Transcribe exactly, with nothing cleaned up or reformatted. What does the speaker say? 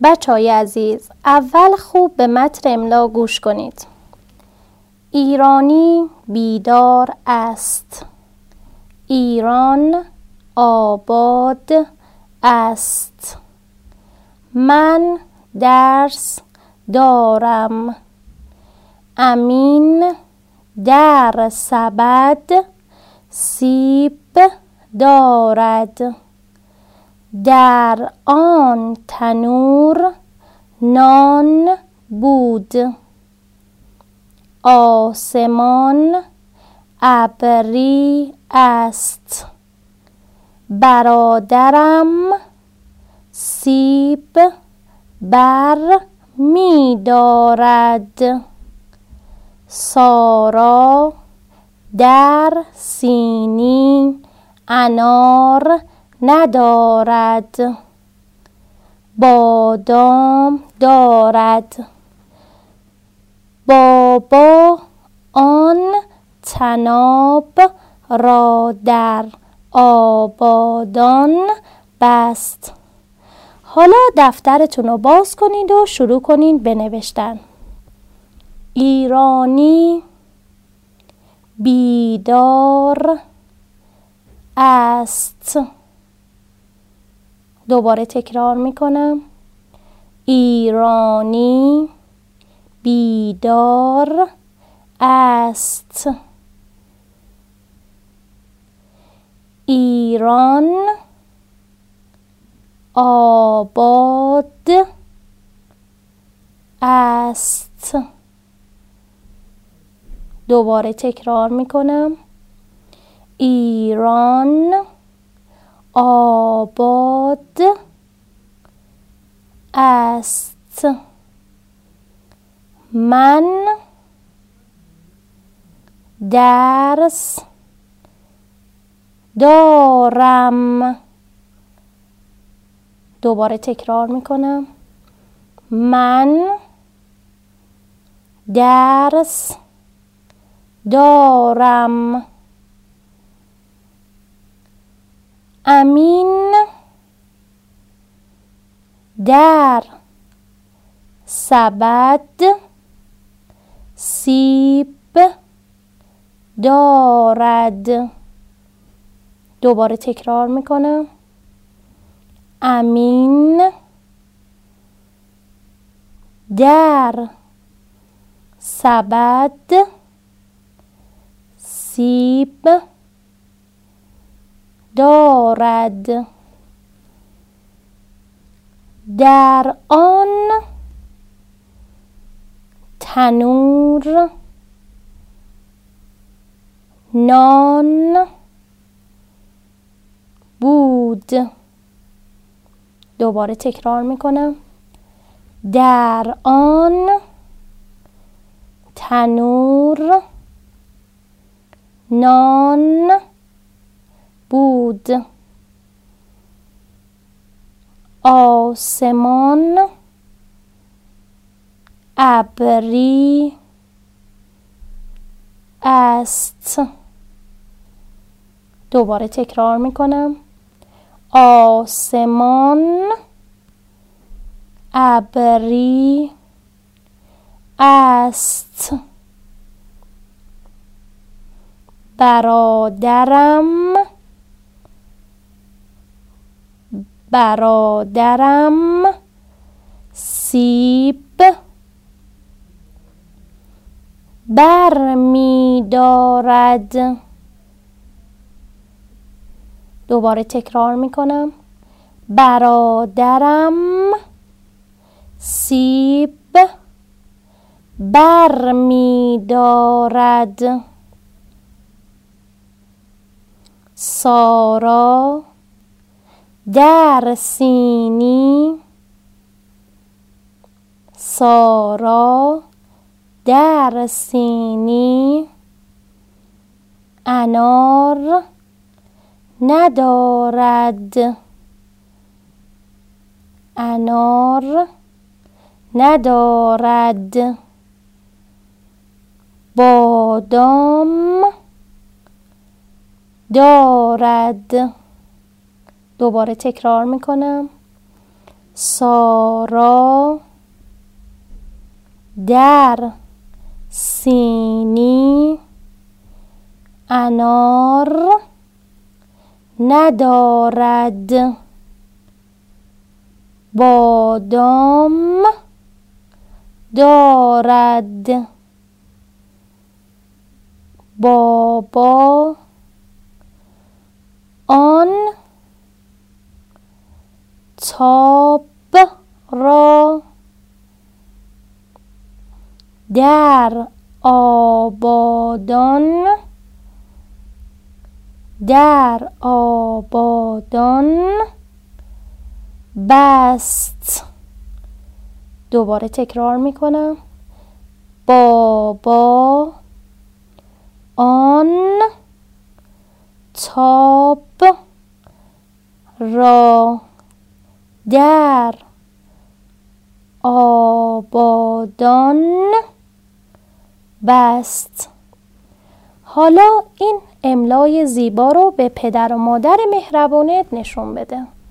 بچه‌های عزیز، اول خوب به متن املا گوش کنید. ایرانی بیدار است. ایران آباد است. من درس دارم. امین در سبد سیب دارد. در آن تنور نان بود. آسمان ابری است. برادرم سیب بر می دارد. سارا در سینی انار ندارد. بادام دارد. بابا آن طناب را در آبادان بست. حالا دفترتون رو باز کنید و شروع کنید به نوشتن. ایرانی بیدار است. دوباره تکرار میکنم. ایرانی بیدار است. ایران آباد است. دوباره تکرار میکنم. ایران آباد است. من درس دارم. دوباره تکرار میکنم. من درس دارم. امین در سبد سیب دارد. دوباره تکرار میکنم. امین در سبد سیب دارد. در آن تنور نان بود. دوباره تکرار میکنم. در آن تنور نان بود. آسمان ابری است. دوباره تکرار میکنم. آسمان ابری است. برادرم برادرم سیب بر می دارد. دوباره تکرار می کنم. برادرم سیب بر می دارد. سارا در سینی سارا در سینی انار ندارد. انار ندارد. بادام دارد. دوباره تکرار میکنم. سارا در سینی انار ندارد. بادام دارد. بابا آن تاب را در آبادان در آبادان بست. دوباره تکرار میکنم. بابا آن تاب را در آبادان بست. حالا این املای زیبا رو به پدر و مادر مهربونت نشون بده.